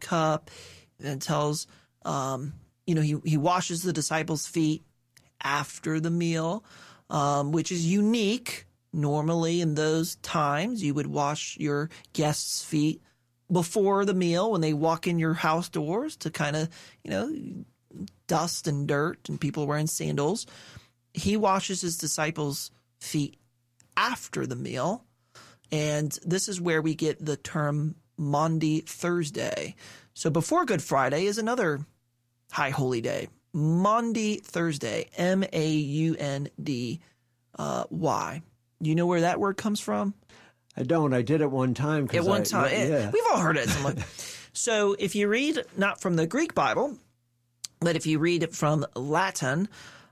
cup and tells, he washes the disciples' feet after the meal, which is unique. Normally in those times, you would wash your guests' feet before the meal when they walk in your house doors to kind of, dust and dirt and people wearing sandals. He washes his disciples' feet after the meal. And this is where we get the term Maundy Thursday. So before Good Friday is another high holy day. Maundy Thursday, Maundy. Do you know where that word comes from? I don't. I did it one time. At one time. Yeah. We've all heard it. So if you read not from the Greek Bible, but if you read it from Latin,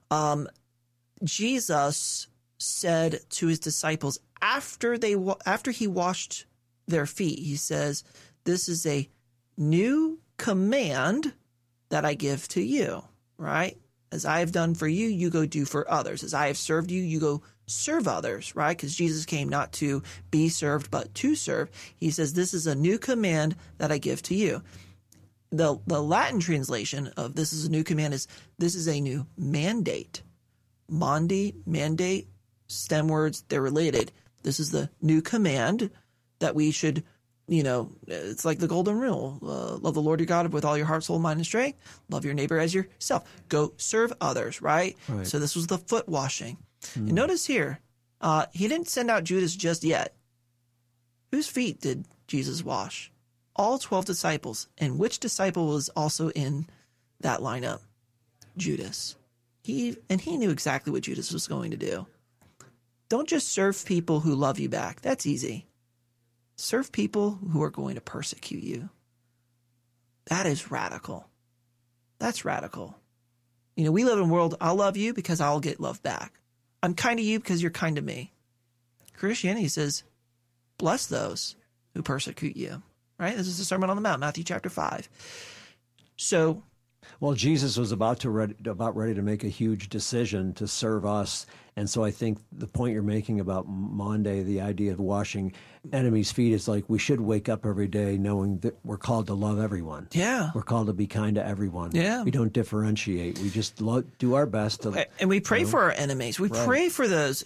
Jesus said to his disciples after he washed their feet, he says, "This is a new command that I give to you," right? As I have done for you, you go do for others. As I have served you, you go serve others, right? Because Jesus came not to be served, but to serve. He says, "This is a new command that I give to you." The Latin translation of "this is a new command" is "this is a new mandate." Maundy, mandate, stem words, they're related. This is the new command that we should, it's like the golden rule. Love the Lord your God with all your heart, soul, mind, and strength. Love your neighbor as yourself. Go serve others, right? So this was the foot washing. And notice here, he didn't send out Judas just yet. Whose feet did Jesus wash? All 12 disciples. And which disciple was also in that lineup? Judas. He knew exactly what Judas was going to do. Don't just serve people who love you back. That's easy. Serve people who are going to persecute you. That is radical. That's radical. We live in a world, I'll love you because I'll get love back. I'm kind to you because you're kind to me. Christianity says, bless those who persecute you. Right? This is the Sermon on the Mount, Matthew chapter 5. So, well, Jesus was about ready to make a huge decision to serve us. And so I think the point you're making about Maundy, the idea of washing enemies' feet, is like we should wake up every day knowing that we're called to love everyone. Yeah. We're called to be kind to everyone. Yeah. We don't differentiate. We just do our best to. And we pray for our enemies. We pray for those.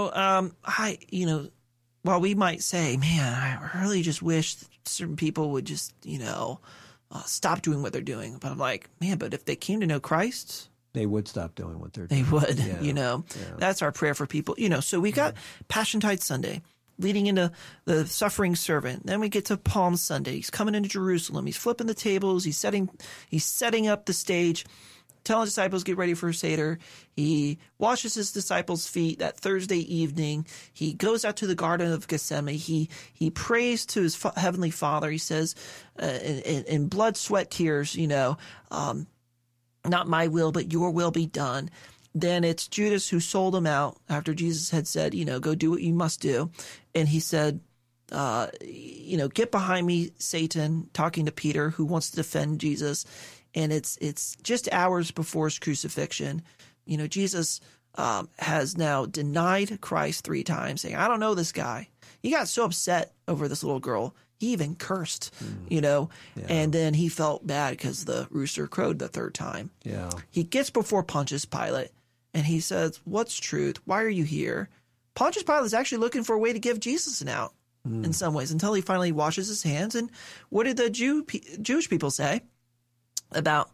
While we might say, man, I really just wish certain people would just, stop doing what they're doing. But I'm like, man, but if they came to know Christ, they would stop doing what they're doing. They would, That's our prayer for people. So we got Passiontide Sunday leading into the suffering servant. Then we get to Palm Sunday. He's coming into Jerusalem. He's flipping the tables. He's setting up the stage, telling disciples, get ready for Seder. He washes his disciples' feet that Thursday evening. He goes out to the Garden of Gethsemane. He prays to his heavenly Father. He says, in blood, sweat, tears, not my will, but your will be done. Then it's Judas who sold him out after Jesus had said, go do what you must do. And he said, get behind me, Satan, talking to Peter, who wants to defend Jesus. And it's just hours before his crucifixion. Jesus has now denied Christ 3 times, saying, I don't know this guy. He got so upset over this little girl. He even cursed, and then he felt bad because the rooster crowed the 3rd time. Yeah. He gets before Pontius Pilate and he says, what's truth? Why are you here? Pontius Pilate is actually looking for a way to give Jesus an out in some ways until he finally washes his hands. And what did the Jewish people say about,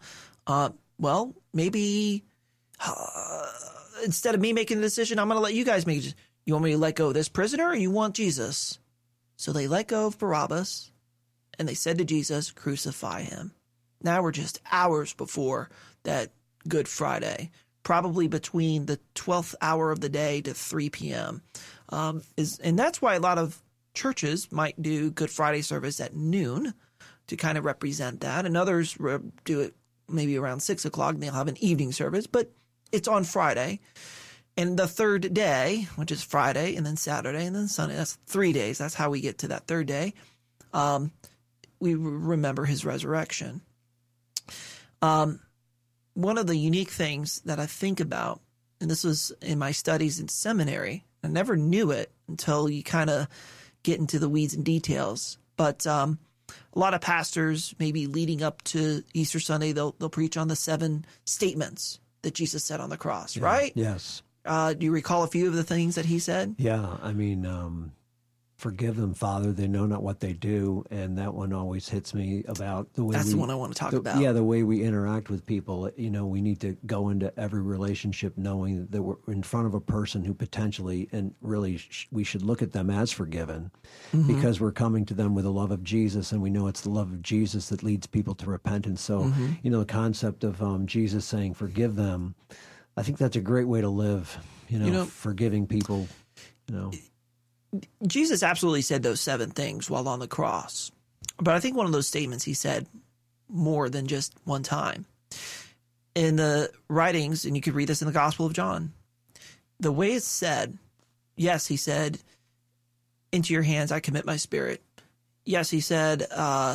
maybe instead of me making the decision, I'm going to let you guys make it. You want me to let go of this prisoner or you want Jesus? So they let go of Barabbas, and they said to Jesus, crucify him. Now we're just hours before that Good Friday, probably between the 12th hour of the day to 3 p.m. And that's why a lot of churches might do Good Friday service at noon to kind of represent that, and others do it maybe around 6 o'clock, and they'll have an evening service, but it's on Friday. And the 3rd day, which is Friday, and then Saturday, and then Sunday, that's 3 days. That's how we get to that 3rd day. We remember his resurrection. One of the unique things that I think about, and this was in my studies in seminary, I never knew it until you kind of get into the weeds and details, but A lot of pastors, maybe leading up to Easter Sunday, they'll preach on the 7 statements that Jesus said on the cross, right? Yes. Do you recall a few of the things that he said? Yeah. I mean, forgive them, Father, they know not what they do. And that one always hits me about the way That's the one I want to talk about. Yeah, the way we interact with people. You know, we need to go into every relationship knowing that we're in front of a person who potentially, and really we should look at them as forgiven, because we're coming to them with the love of Jesus, and we know it's the love of Jesus that leads people to repentance. So, you know, the concept of Jesus saying, forgive them, I think that's a great way to live, you know, forgiving people, you know. Jesus absolutely said those 7 things while on the cross. But I think one of those statements he said more than just one time. In the writings, and you could read this in the Gospel of John, the way it's said, yes, he said, into your hands I commit my spirit. Yes, he said,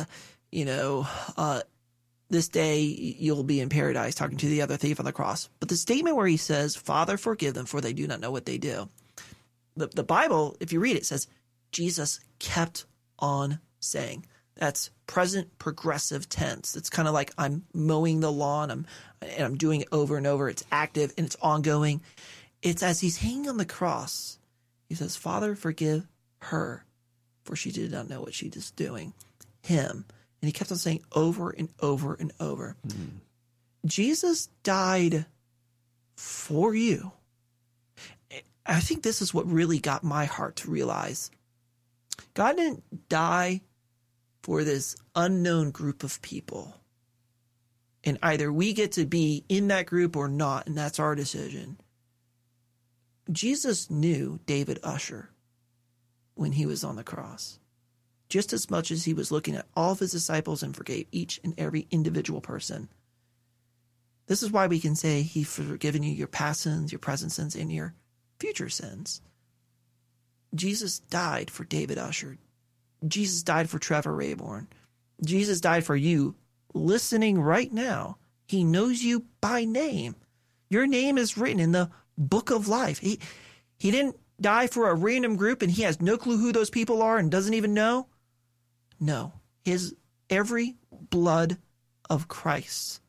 this day you'll be in paradise, talking to the other thief on the cross. But the statement where he says, Father, forgive them, for they do not know what they do. The Bible, if you read it, says Jesus kept on saying. That's present progressive tense. It's kind of like I'm mowing the lawn, and I'm doing it over and over. It's active and it's ongoing. It's as he's hanging on the cross, he says, Father, forgive her, for she did not know what she was doing. Him. And he kept on saying over and over and over. Jesus died for you. I think this is what really got my heart to realize God didn't die for this unknown group of people. And either we get to be in that group or not, and that's our decision. Jesus knew David Usher when he was on the cross, just as much as he was looking at all of his disciples and forgave each and every individual person. This is why we can say he's forgiven you your past sins, your present sins, and your future sins. Jesus died for David Usher. Jesus died for Trevor Rayborn. Jesus died for you listening right now. He knows you by name. Your name is written in the book of life. He didn't die for a random group and he has no clue who those people are and doesn't even know. No, his every blood of Christ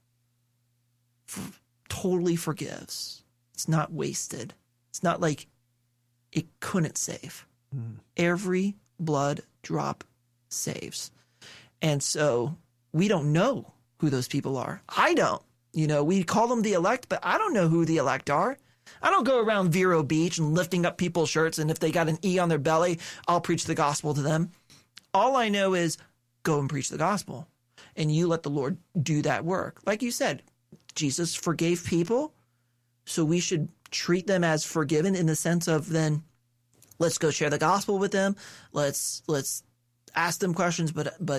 totally forgives. It's not wasted. It's not like it couldn't save. Every blood drop saves. And so we don't know who those people are. I don't. You know, we call them the elect, but I don't know who the elect are. I don't go around Vero Beach and lifting up people's shirts, and if they got an E on their belly, I'll preach the gospel to them. All I know is go and preach the gospel, and you let the Lord do that work. Like you said, Jesus forgave people, so we should treat them as forgiven in the sense of then let's go share the gospel with them. Let's ask them questions.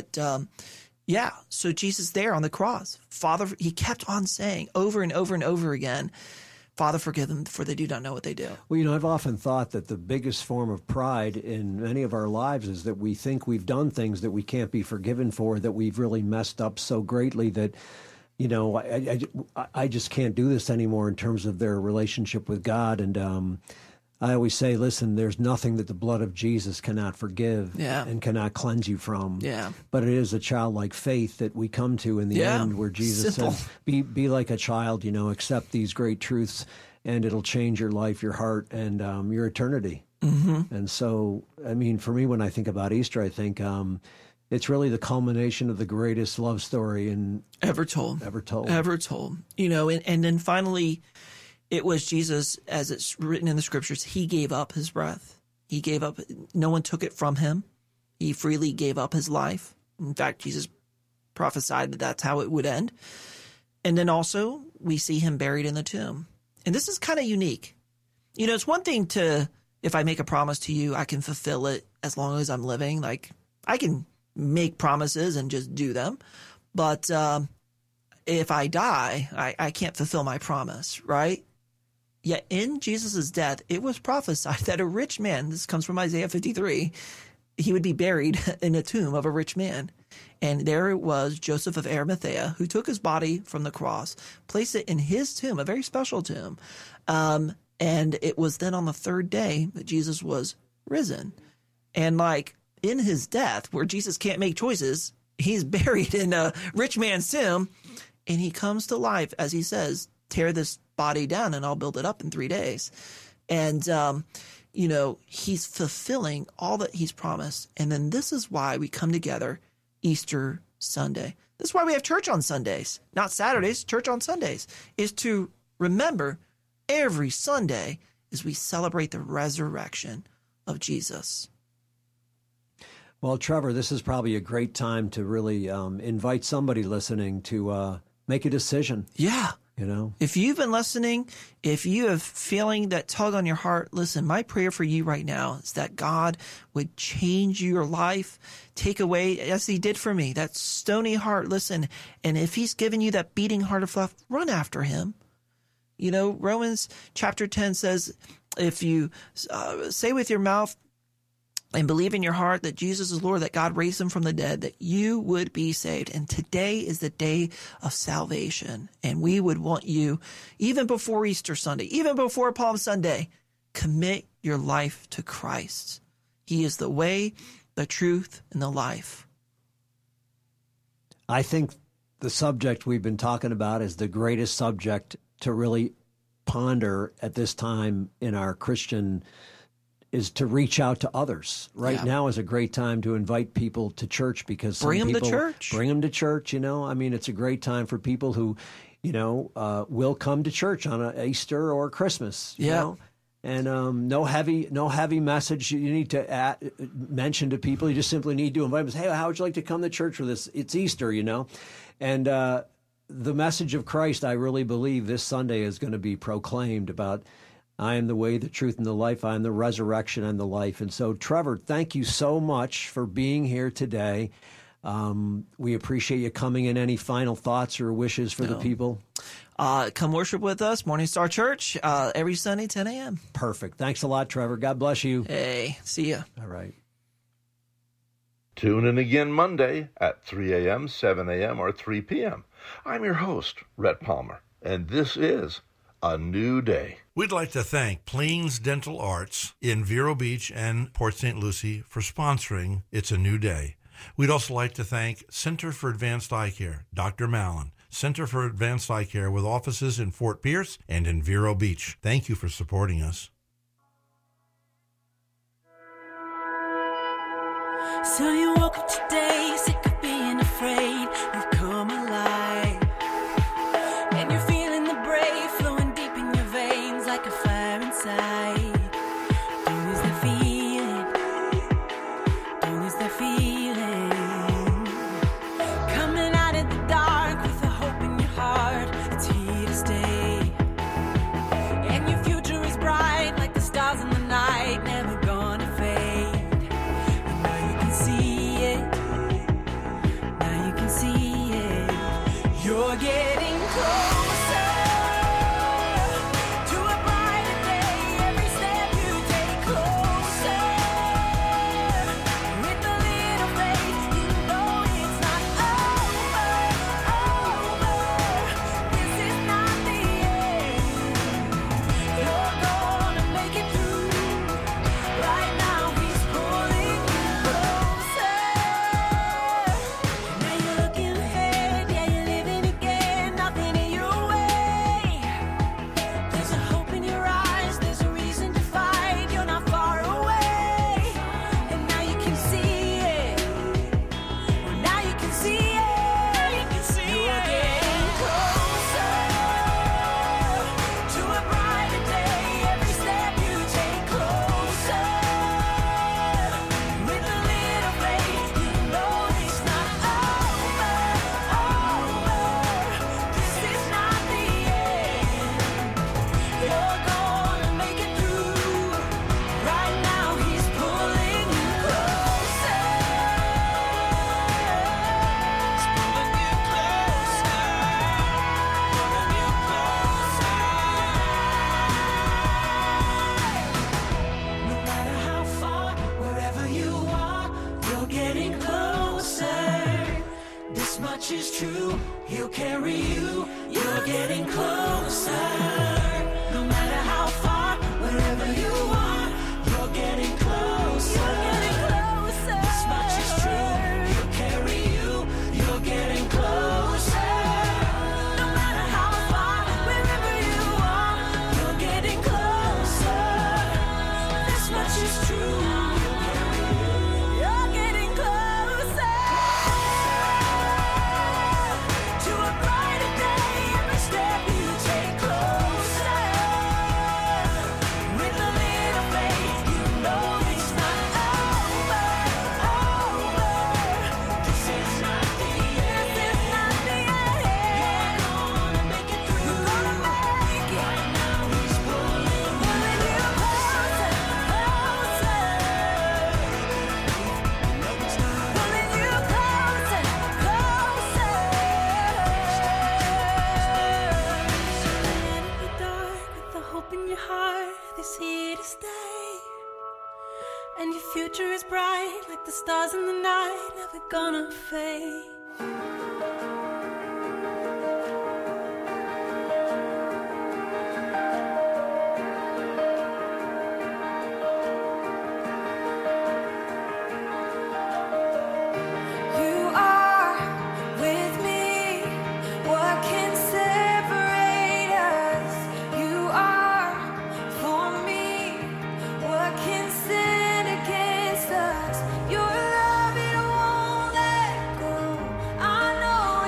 Yeah. So Jesus there on the cross, Father, he kept on saying over and over and over again, Father, forgive them, for they do not know what they do. Well, you know, I've often thought that the biggest form of pride in many of our lives is that we think we've done things that we can't be forgiven for, that we've really messed up so greatly that, you know, I just can't do this anymore in terms of their relationship with God. And I always say, listen, there's nothing that the blood of Jesus cannot forgive and cannot cleanse you from. Yeah. But it is a childlike faith that we come to in the end, where Jesus says, be like a child, you know, accept these great truths and it'll change your life, your heart, and your eternity. And so, I mean, for me, when I think about Easter, I think it's really the culmination of the greatest love story ever told. You know, and then finally, it was Jesus, as it's written in the scriptures, he gave up his breath. He gave up. No one took it from him. He freely gave up his life. In fact, Jesus prophesied that that's how it would end. And then also we see him buried in the tomb. And this is kind of unique. You know, it's one thing to, if I make a promise to you, I can fulfill it as long as I'm living. Like, I can make promises and just do them. But if I die, I can't fulfill my promise, right? Yet in Jesus' death, it was prophesied that a rich man, this comes from Isaiah 53, he would be buried in a tomb of a rich man. And there it was Joseph of Arimathea, who took his body from the cross, placed it in his tomb, a very special tomb. And it was then on the third day that Jesus was risen. And like, in his death, where Jesus can't make choices, he's buried in a rich man's tomb, and he comes to life, as he says, tear this body down and I'll build it up in 3 days. And, he's fulfilling all that he's promised. And then this is why we come together Easter Sunday. This is why we have church on Sundays, not Saturdays, church on Sundays, is to remember every Sunday as we celebrate the resurrection of Jesus. Well, Trevor, this is probably a great time to really invite somebody listening to make a decision. Yeah. If you've been listening, if you have feeling that tug on your heart, listen, my prayer for you right now is that God would change your life, take away, as he did for me, that stony heart. Listen, and if he's given you that beating heart of flesh, run after him. Romans chapter 10 says, if you say with your mouth and believe in your heart that Jesus is Lord, that God raised him from the dead, that you would be saved. And today is the day of salvation. And we would want you, even before Easter Sunday, even before Palm Sunday, commit your life to Christ. He is the way, the truth, and the life. I think the subject we've been talking about is the greatest subject to really ponder at this time in our Christian is to reach out to others. Right now is a great time to invite people to church because some bring them people to church. Bring them to church. It's a great time for people who, will come to church on Easter or Christmas. You know? And no heavy message you need to mention to people. You just simply need to invite them. Hey, how would you like to come to church for this? It's Easter, And the message of Christ, I really believe this Sunday is going to be proclaimed about I am the way, the truth, and the life. I am the resurrection and the life. And so, Trevor, thank you so much for being here today. We appreciate you coming in. Any final thoughts or wishes for the people? Come worship with us, Morning Star Church, every Sunday, 10 a.m. Perfect. Thanks a lot, Trevor. God bless you. Hey, see ya. All right. Tune in again Monday at 3 a.m., 7 a.m., or 3 p.m. I'm your host, Rhett Palmer, and this is A New Day. We'd like to thank Plains Dental Arts in Vero Beach and Port St. Lucie for sponsoring It's a New Day. We'd also like to thank Center for Advanced Eye Care, Dr. Mallon, Center for Advanced Eye Care with offices in Fort Pierce and in Vero Beach. Thank you for supporting us. So you woke up today, sick of being afraid. You've come alive, and you're feeling the brave flowing deep in your veins like a fire inside. Don't lose that feeling. Don't lose that feeling. Coming out of the dark with a hope in your heart. It's here to stay, and your future is bright like the stars in the night, never gonna fade. You're getting closer to a brighter day. Every step you take closer. With a little faith, you know it's not over. This is not the end. You're gonna make it through. Right now he's pulling you closer. Now you're looking ahead, yeah, you're living again, nothing in your way. There's a hope in your eyes, there's a reason to fight, you're not far away. And now you can see it. Well, now you can see it. You're getting closer to a brighter day. Every step you take closer. With a little faith, you know it's not over. This is not the end. You're gonna make it through. Right now he's pulling you closer. He's pulling you closer. Pulling you closer. No matter how far, wherever you are, you're getting closer. This much is true, he'll carry you. You're getting closer. No matter how far, wherever you are, you're getting closer. You're getting closer. future is bright, like the stars in the night, never gonna fade. I know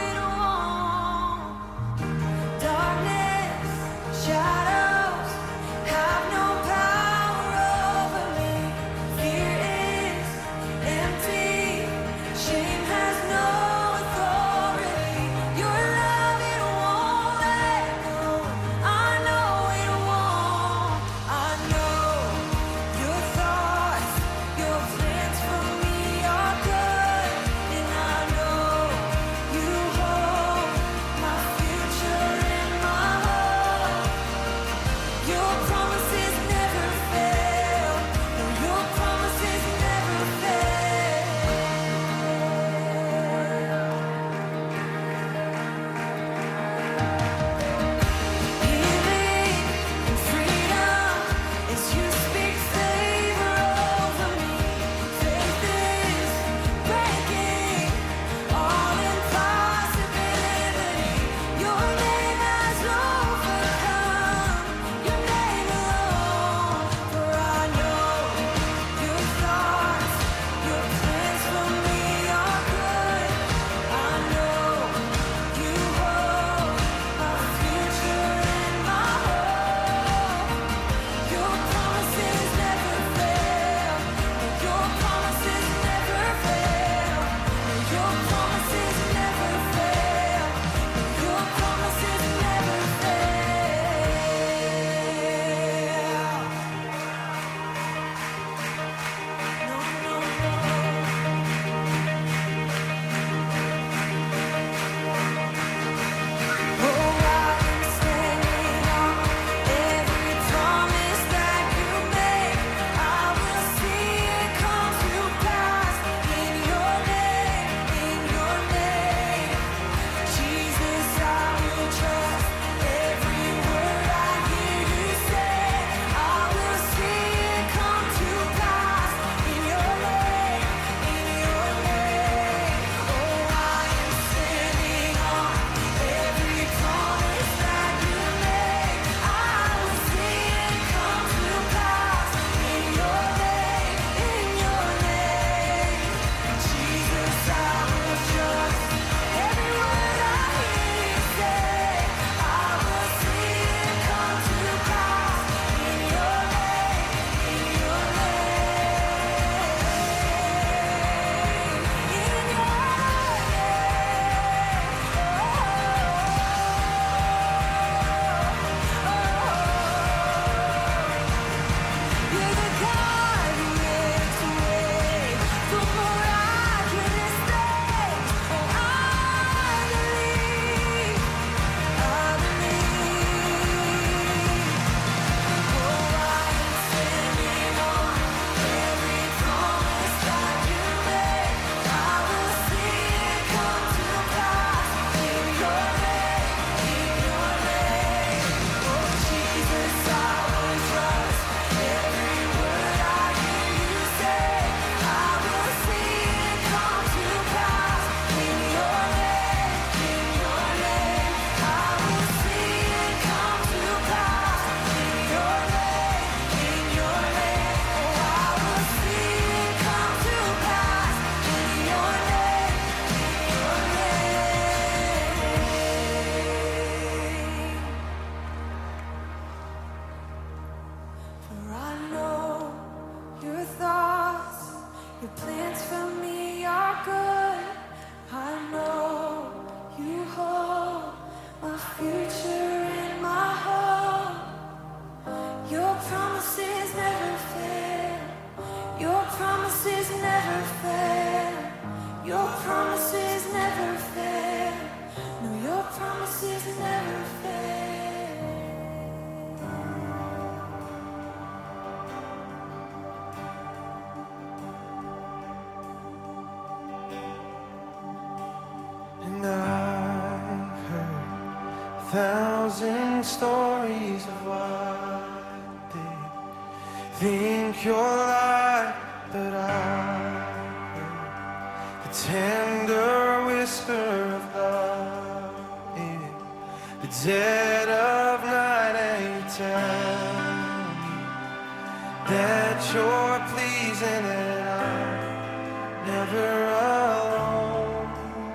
1,000 stories of what they think you're like, but I heard the tender whisper of love in the dead of night, and you tell me that you're pleasing and I'm never alone.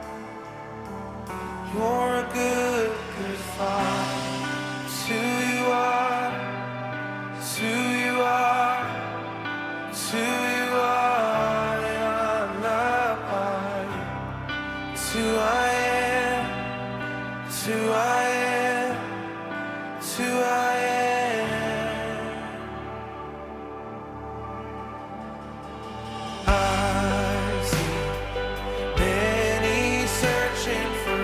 You're a good father. It's who you are. It's who you are. It's who you are. And I'm loved by you. It's who I am. It's who I am. It's who I am. I see many searching for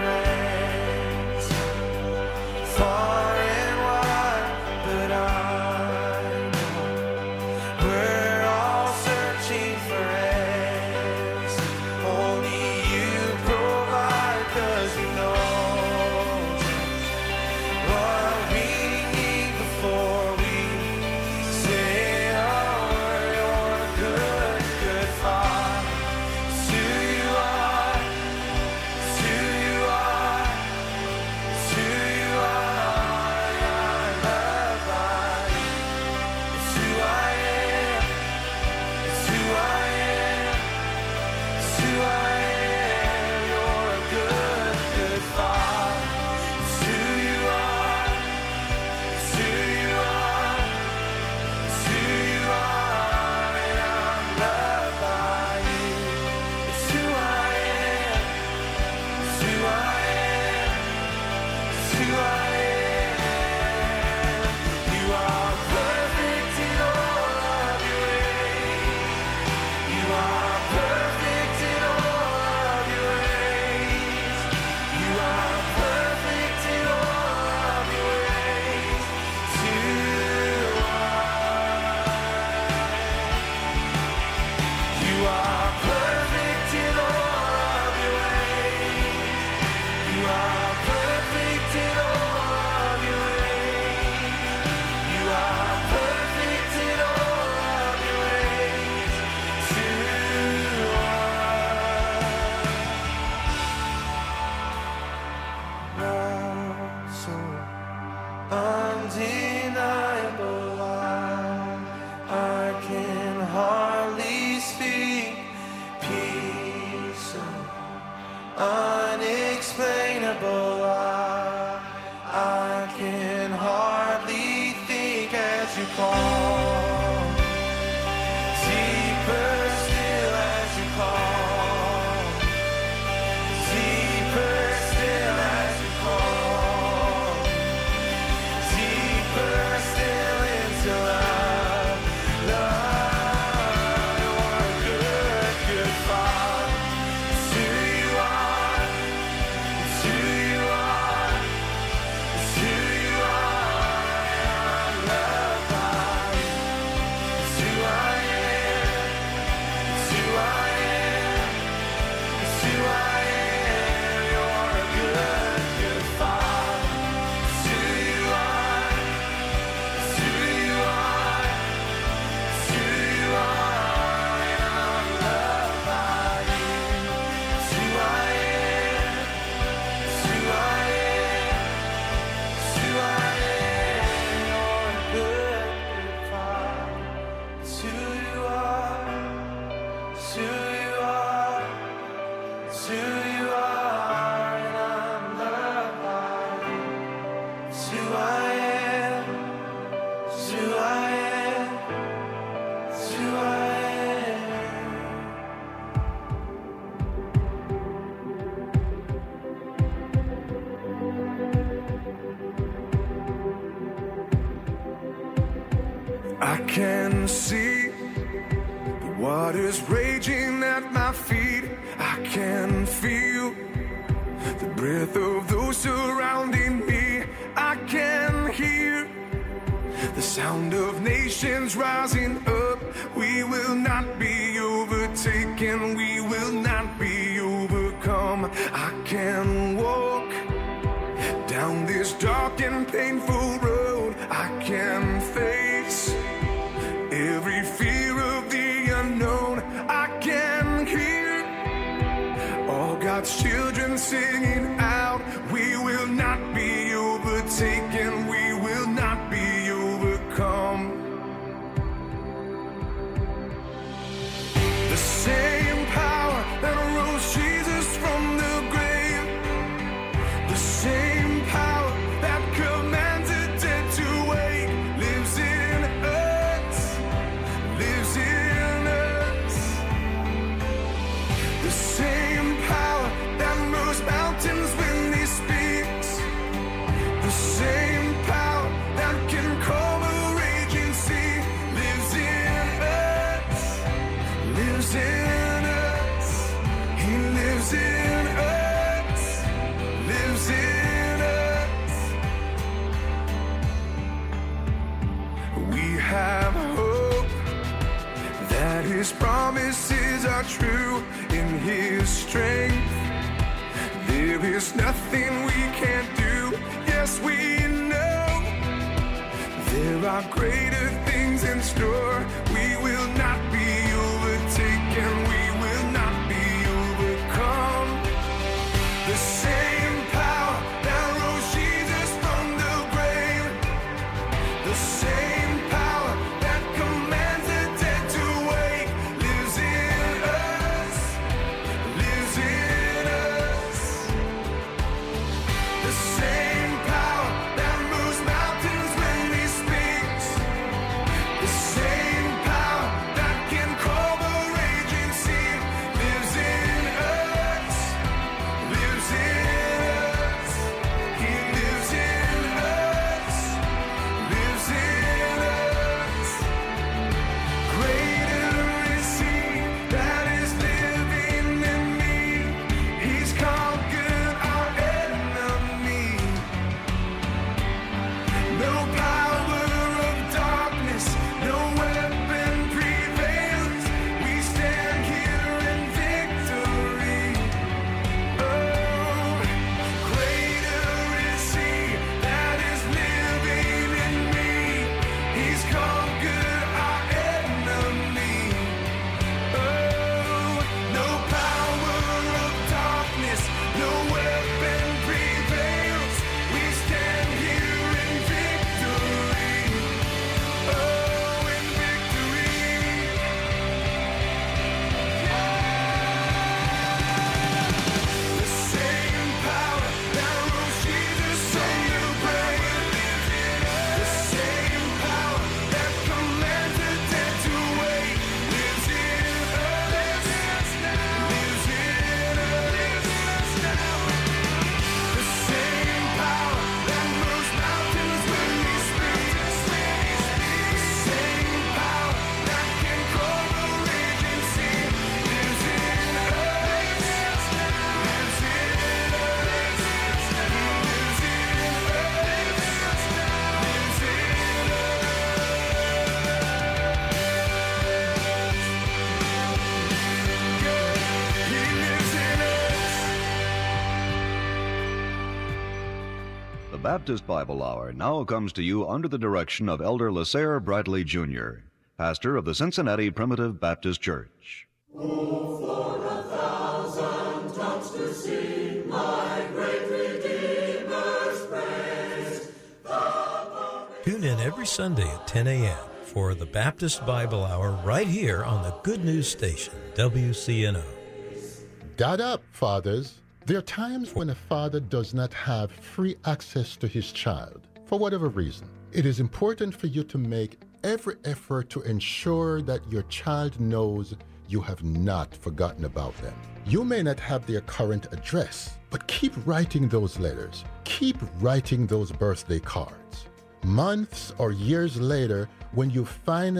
answers, far and wide, but I know we're all searching for answers. Only you provide, 'cause you know just what we need before we say a word. You're a good, good Father. It's who you are. It's who you are. It's who you are. I'm loved by you. It's who I am. It's who I am. It's who I am. You're a good, good Father. It's who you are. It's who you are. It's who you are. And I'm loved by you. It's who I am. It's who I am. It's who I am. You are perfect in all of your ways. You are perfect in all of your ways. You are perfect in all of your ways. It's who you are. You are perfect in all of your ways. You are perfect in all of your ways. You are perfect in all of your ways. It's who you are. Love so undeniable, I can hardly speak. Peace so unexplainable, I can hardly think as you call. Deeper still as you call. Deeper still as you call. Deeper still into love. Love, you're a good, good Father. It's who you are. It's who you are. It's who you are. I'm loved by you. It's who I am. It's who I am. It's who I am. You're a good, good Father. It's who you are. It's who you are. It's who you are. And I'm loved by you. It's who I am. It's who I am. It's who I am. You're a good, good Father. It's who you are. It's who you are. It's who you are. And I'm loved by you. It's who I am. It's who I am. It's who I am. I can see the waters raging at my feet. I can feel the breath of those surrounding me. I can hear the sound of nations rising up. We will not be overtaken. We will not be overcome. I can walk down this this dark and painful road I can face. Every fear of the unknown I can hear. All God's children singing out, we will not be overtaken, we will not be overcome. The same power that rose Jesus from the grave, the same power that commands the dead to wake, lives in us, lives in us. The same power that moves mountains when he speaks, the same power that can calm a raging sea, lives in us, lives in us. He lives in us, lives in us. We have hope that his promises are true in his strength. There is nothing we can't do. Yes, we know there are greater things in store. We will not be overtaken. We will not be overcome. The same power that rose Jesus from the grave, the same power that commands the dead to wake, lives in us, lives in us. The same power that moves mountains when he speaks, the same power that can calm a raging sea, lives in us, lives in us. He lives in us, lives in us. Greater is he that is living in me. He's conquered our enemy. No power of darkness, no weapon prevails. We stand here in victory. Oh, greater is he that is living in me. He's conquered our enemy. Oh, no power of darkness, no weapon prevails. We stand here in victory. Oh, in victory. The same power that rose Jesus from the grave, the same power that commands the dead to wake, lives in us, lives in us. The same power that moves mountains when he speaks, the same power that can calm a raging sea, lives in us, lives in us. He lives in The Baptist Bible Hour now comes to you under the direction of Elder Lasair Bradley Jr., pastor of the Cincinnati Primitive Baptist Church. Tune in every Sunday at 10 a.m. for the Baptist Bible Hour right here on the Good News Station, WCNO. Dad up, fathers. There are times when a father does not have free access to his child, for whatever reason. It is important for you to make every effort to ensure that your child knows you have not forgotten about them. You may not have their current address, but keep writing those letters. Keep writing those birthday cards. Months or years later, when you finally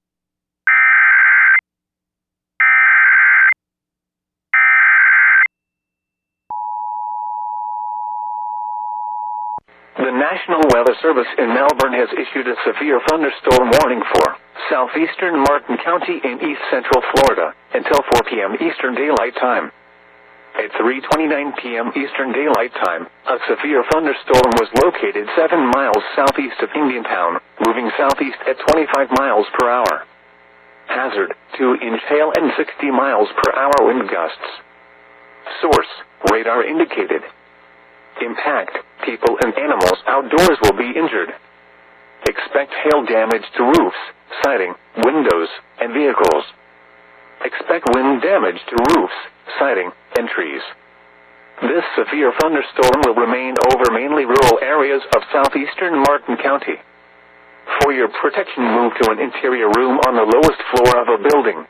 The National Weather Service in Melbourne has issued a severe thunderstorm warning for southeastern Martin County in east central Florida until 4 p.m. Eastern Daylight Time. A at 3:29 p.m. Eastern Daylight Time, a severe thunderstorm was located 7 miles southeast of Indiantown, moving southeast at 25 miles per hour. Hazard, 2-inch hail and 60 miles per hour wind gusts. Source, radar indicated. Impact, people and animals outdoors will be injured. Expect hail damage to roofs, siding, windows, and vehicles. Expect wind damage to roofs, siding, and trees. This severe thunderstorm will remain over mainly rural areas of southeastern Martin County. For your protection, move to an interior room on the lowest floor of a building.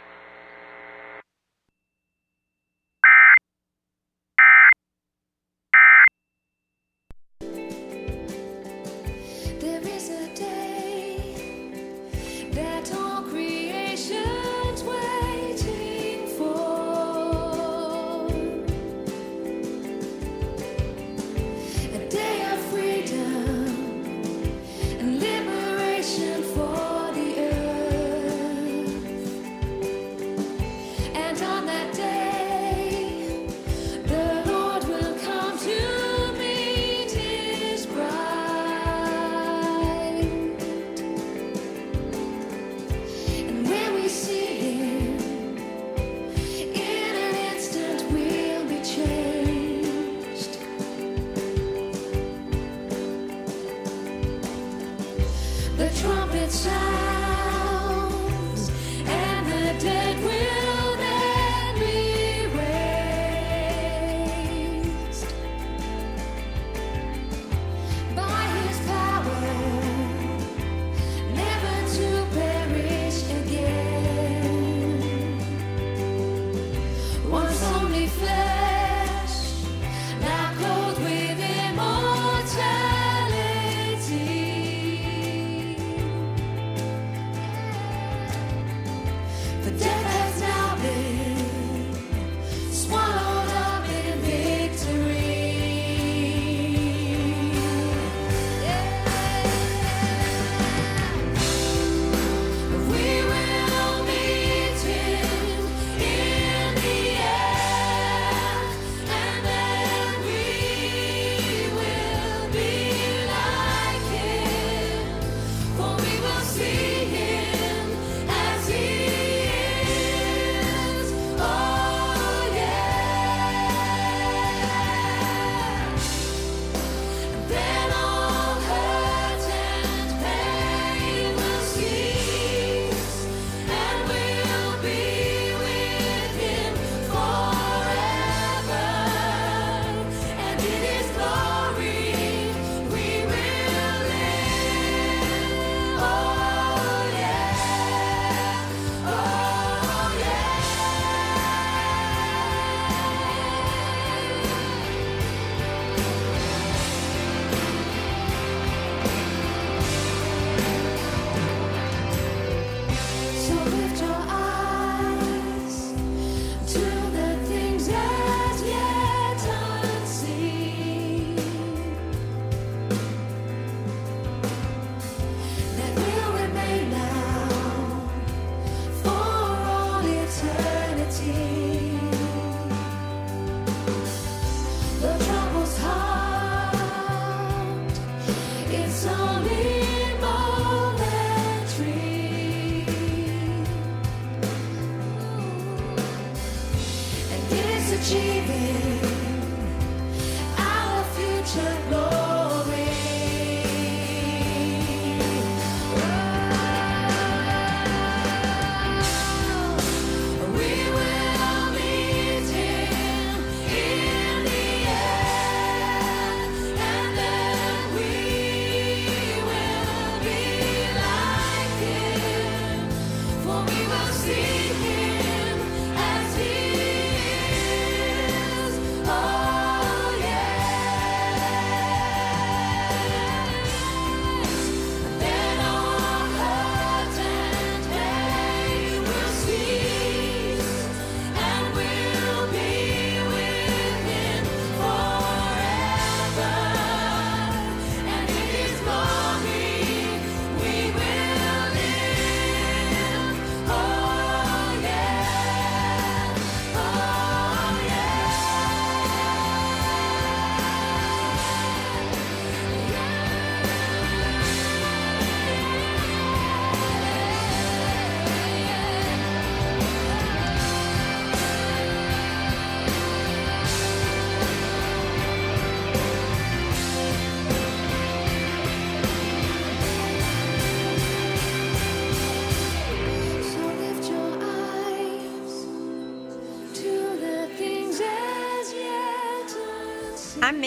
There is a day that all creation's waiting for. A day of freedom and liberation for the earth. And on that day, the Lord will come to meet his bride. And when we see him, in an instant we'll be changed. The trumpet sounds, and the dead will then be raised. By his power, never to perish again. Once only flesh, now clothed with immortality.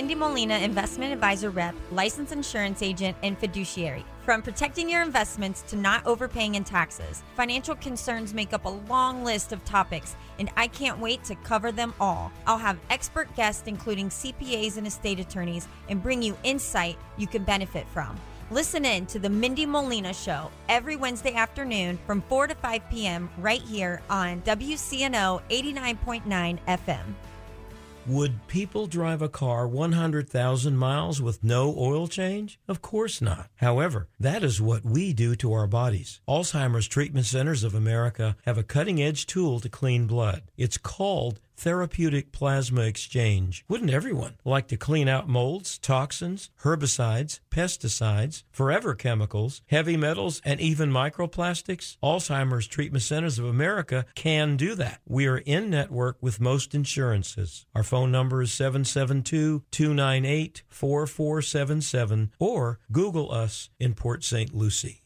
Mindy Molina, Investment Advisor Rep, Licensed Insurance Agent, and Fiduciary. From protecting your investments to not overpaying in taxes, financial concerns make up a long list of topics, and I can't wait to cover them all. I'll have expert guests, including CPAs and estate attorneys, and bring you insight you can benefit from. Listen in to the Mindy Molina Show every Wednesday afternoon from 4 to 5 p.m. right here on WCNO 89.9 FM. Would people drive a car 100,000 miles with no oil change? Of course not. However, that is what we do to our bodies. Alzheimer's Treatment Centers of America have a cutting-edge tool to clean blood. It's called Therapeutic Plasma Exchange. Wouldn't everyone like to clean out molds, toxins, herbicides, pesticides, forever chemicals, heavy metals, and even microplastics? Alzheimer's Treatment Centers of America can do that. We are in network with most insurances. Our phone number is 772-298-4477 or Google us in Port St. Lucie.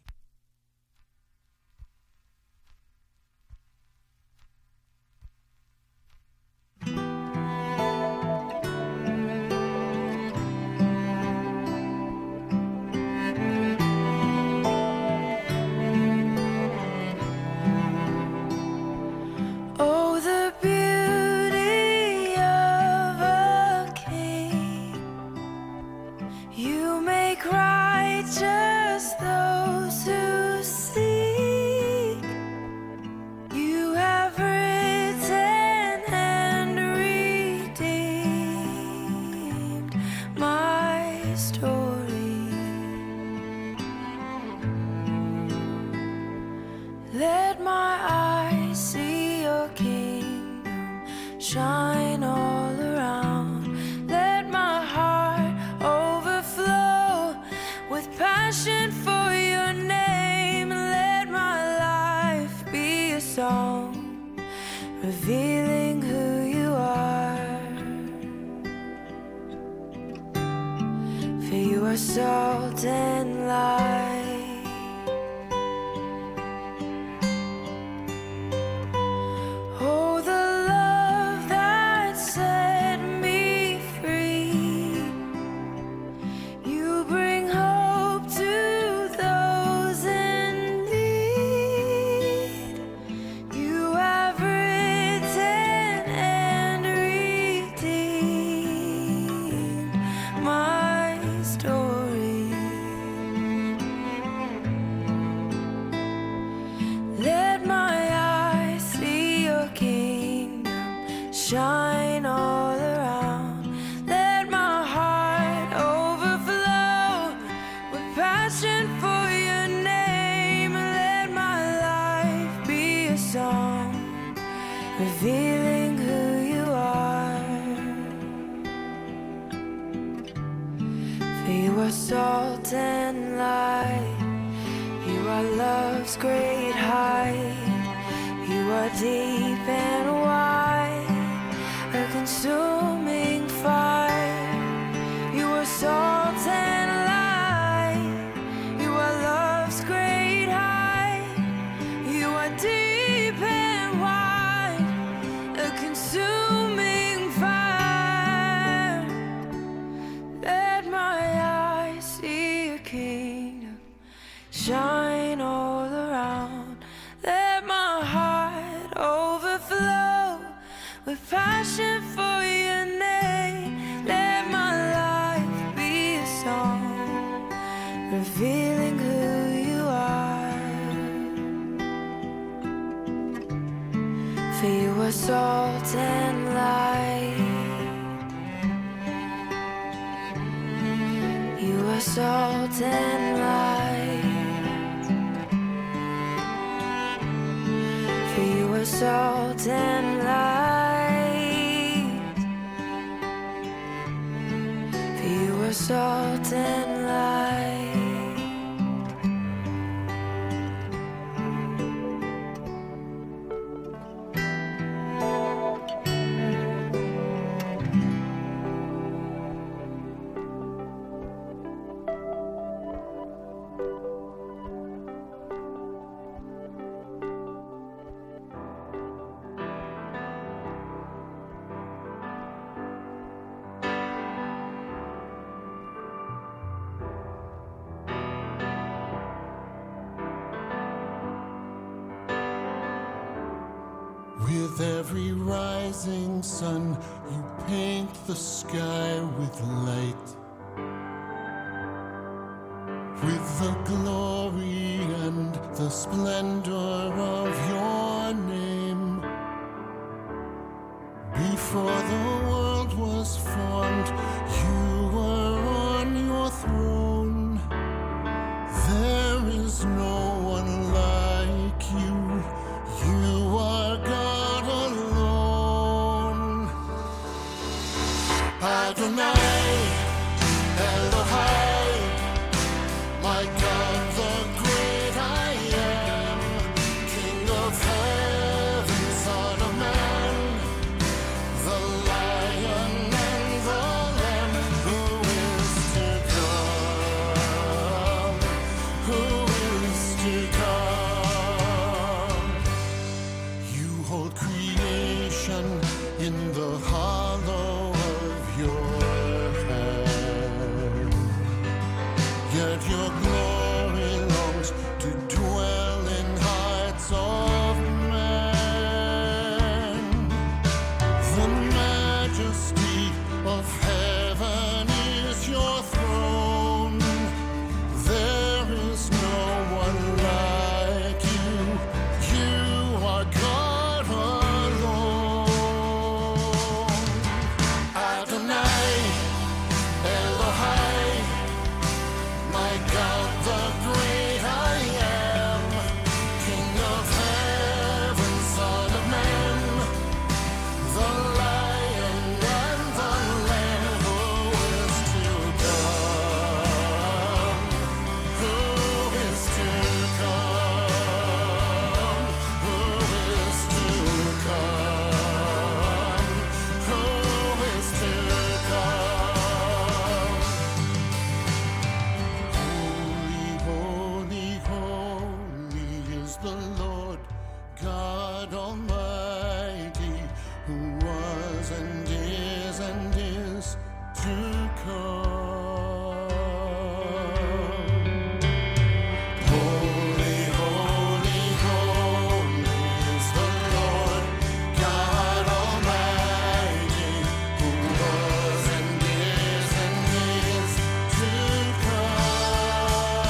Oh, the beauty of a king. You make righteous those who seek. You have written and redeemed my story. Let my eyes see your kingdom shine all around. Let my heart overflow with passion for your name. Let my life be a song revealing who you are. For you are salt and light. Oh, the love that set me free. You bring hope to those in need. You have written and redeemed my story. Let my eyes see your kingdom shine all around. Let my heart overflow with passion for your name. Let my life be a song revealing who you are. For you are salt and light. You are love's great height. You are deep and wide, a consuming fire. You are salt and light. You are love's great height. You are deep and wide, a consuming fire. Let my eyes see your kingdom shine all around. Let my heart overflow with passion for your name. Let my life be a song revealing who you are. For you are salt and light. You are salt and light. For you are salt and light. For you are salt and light. With every rising sun, you paint the sky with light. With the glory and the splendor of your name. Before the world was formed, you were on your throne. There is no one like you. You are God alone. Adonai, Elohai, my God, the great I am, King of heaven, Son of man, the Lion and the Lamb, who is to come, who is to come. You hold creation in the hollow of your hand. Yet your glory longs to dwell in hearts of man. The majesty of heaven is your throne. There is no one like you. You are God alone. Adonai, Elohai, my God, the great I am, King of heaven, Son of man, the Lion and the Lamb, who is to come, who is to come, who is to come, who is to come. Holy, holy, holy is the Lord God Almighty, who was and is to come. Holy, holy, holy is the Lord God Almighty, who was and is to come.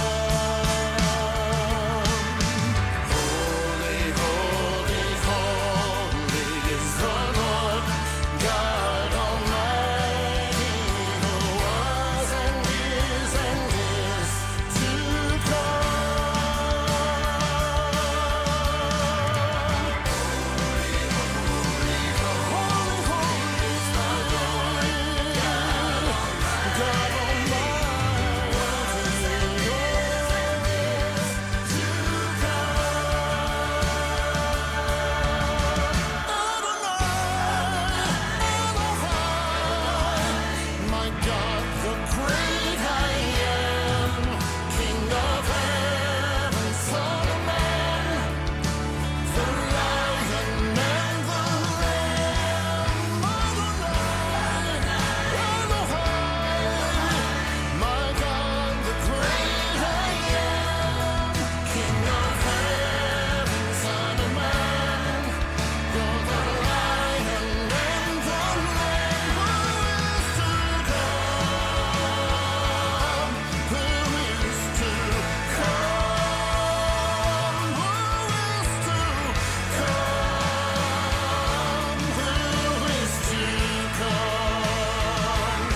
Holy, holy, holy is the Lord God Almighty, who was and is to come. My God, the great I am, King of heaven, Son of man, the Lion and the Lamb, Adonai, Elohai. My God, the great I am, King of heaven, Son of man, you're the Lion and the Lamb, who is to come, who is to come, who is to come, who is to come.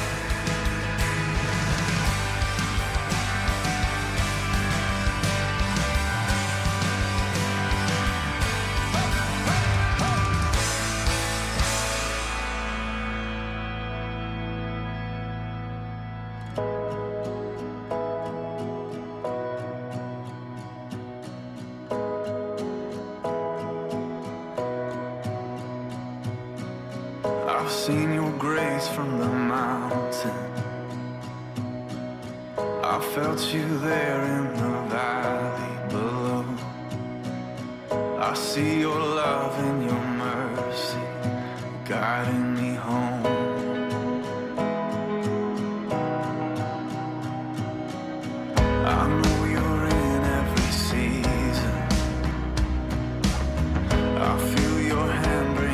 I've seen your grace from the mountain. I felt you there in the valley below. I see your love and your mercy guiding me home. I know you're in every season. I feel your hand bring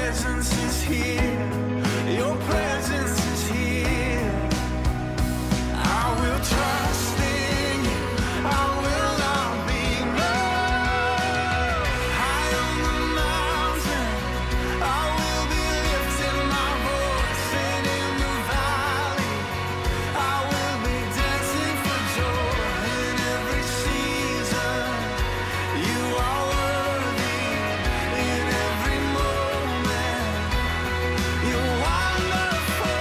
presence is here. Your presence is here. I will trust in you. I will not be moved. High on the mountain, I will be lifting my voice, and in the valley, I will be dancing for joy. In every season, you are worthy. In every moment, you're wonderful.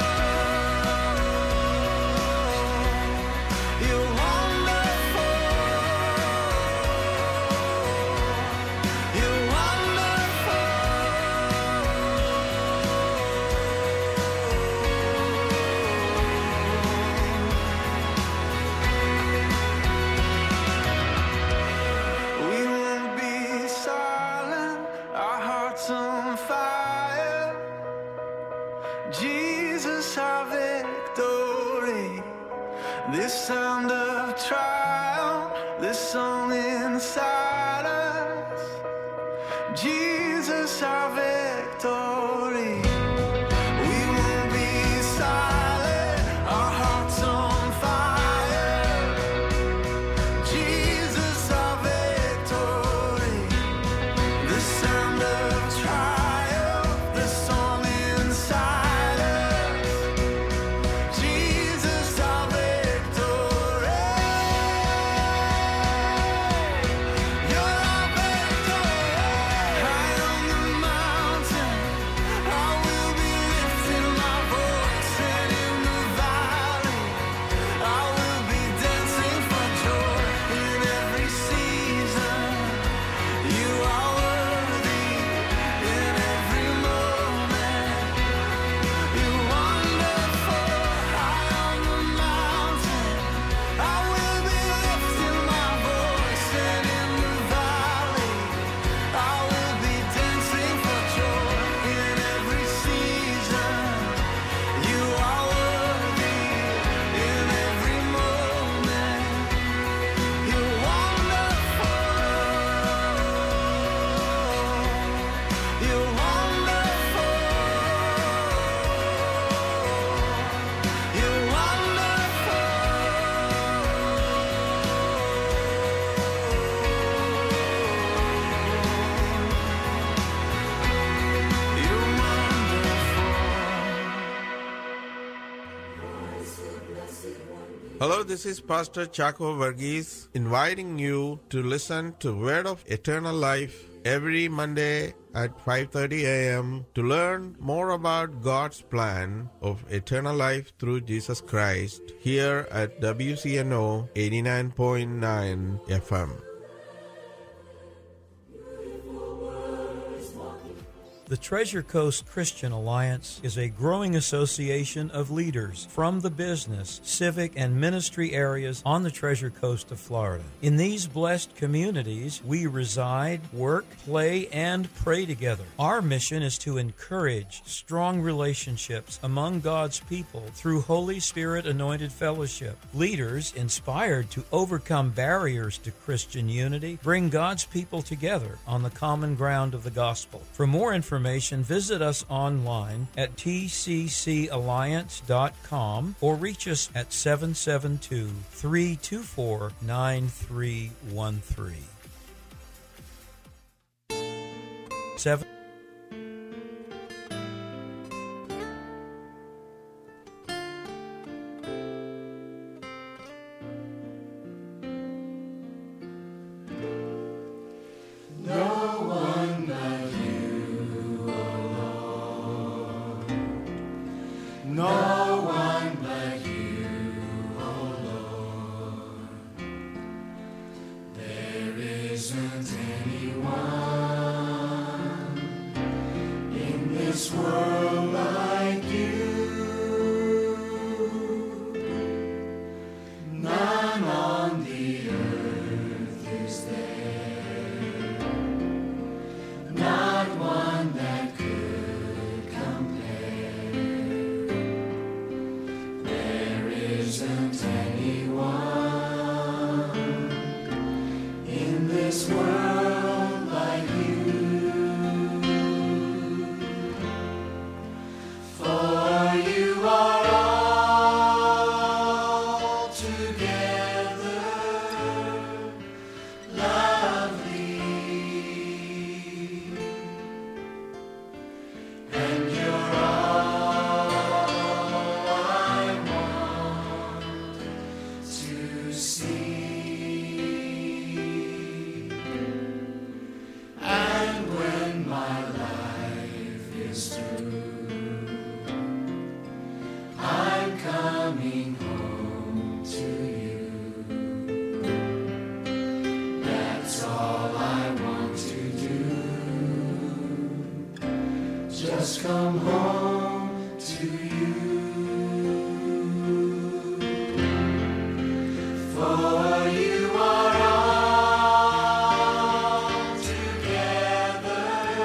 You're wonderful. You're wonderful. We won't be silent. Our hearts on fire. Jesus, our victory. This sound of triumph, this song inside us. Jesus, our victory. We won't be silent, our hearts on fire. Jesus, our victory. The sound of triumph, the song inside us. Jesus, our victory. You're our victory. High on the mountain, I will be lifting my voice, and in the valley, I will be dancing for joy. In every season, you are worthy. In every moment, you're wonderful. High on the mountain, I will be lifting my voice, and in the valley, I will be dancing for joy. In every season, you are worthy. In every moment, you're wonderful. You're wonderful. You're Hello, this is Pastor Chaco Varghese inviting you to listen to Word of Eternal Life every Monday at 5:30 a.m. to learn more about God's plan of eternal life through Jesus Christ here at WCNO 89.9 FM. The Treasure Coast Christian Alliance is a growing association of leaders from the business, civic, and ministry areas on the Treasure Coast of Florida. In these blessed communities, we reside, work, play, and pray together. Our mission is to encourage strong relationships among God's people through Holy Spirit anointed fellowship. Leaders inspired to overcome barriers to Christian unity bring God's people together on the common ground of the gospel. For more information, visit us online at tccalliance.com or reach us at 772-324-9313. 7 this world like you. just come home to you. For you are all together.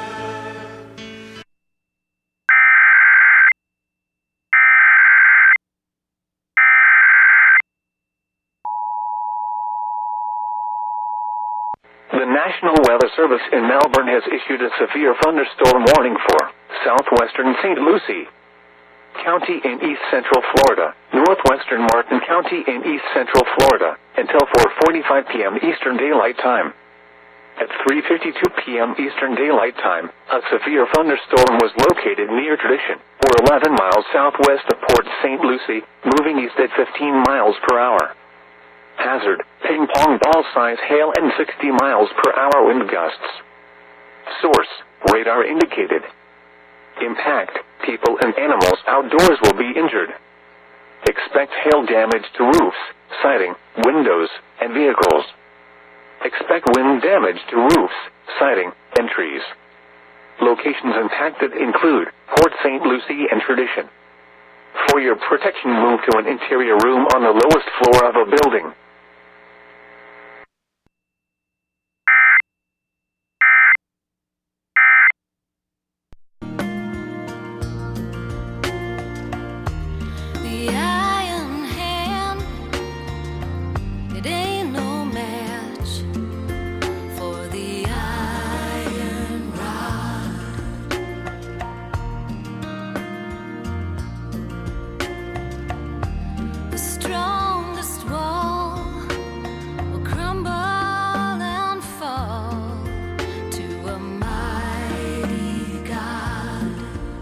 The National Weather Service in Melbourne has issued a severe thunderstorm warning for southwestern St. Lucie County in east central Florida, northwestern Martin County in east central Florida, until 4:45 p.m. Eastern Daylight Time. At 3:52 p.m. Eastern Daylight Time, a severe thunderstorm was located near Tradition, or 11 miles southwest of Port St. Lucie, moving east at 15 miles per hour. Hazard, ping pong ball size hail and 60 miles per hour wind gusts. Source, radar indicated. Impact, people and animals outdoors will be injured. Expect hail damage to roofs, siding, windows, and vehicles. Expect wind damage to roofs, siding, and trees. Locations impacted include Port St. Lucie and Tradition. For your protection, move to an interior room on the lowest floor of a building. The iron hand, it ain't no match for the iron rod. The strongest wall will crumble and fall to a mighty God.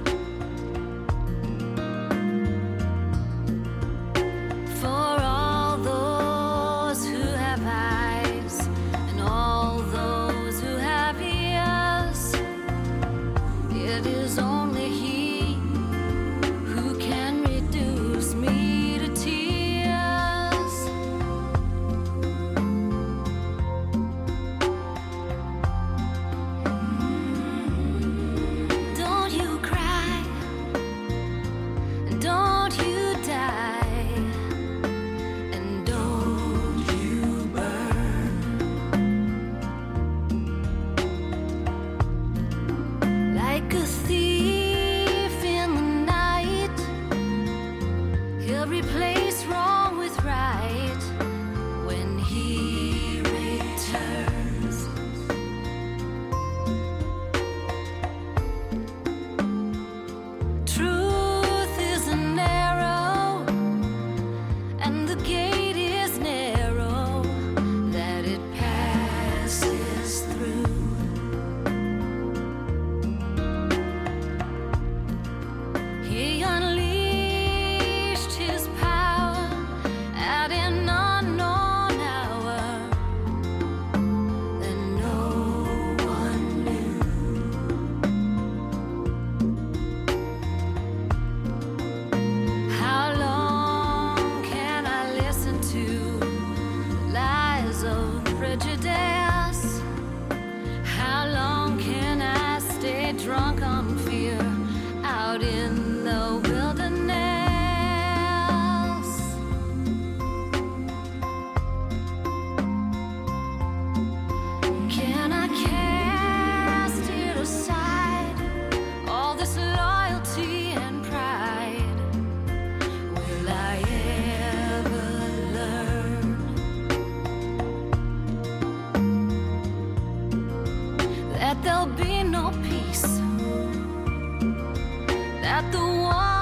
For all those who have eyes and all those who have ears, it is only He who can reduce me to tears. Don't you cry, and don't you die, and don't you burn like a thief in the night. He'll replace wrong with right when He returns. Truth is narrow, and the gate is narrow that it passes through. He unleashed His power at an unknown hour that no one knew. How long can I listen to lies of prejudice? How long can I stay drunk on fear out in the wilderness? Can I cast it aside, all this loyalty and pride? Will I ever learn that there'll be no peace, that the one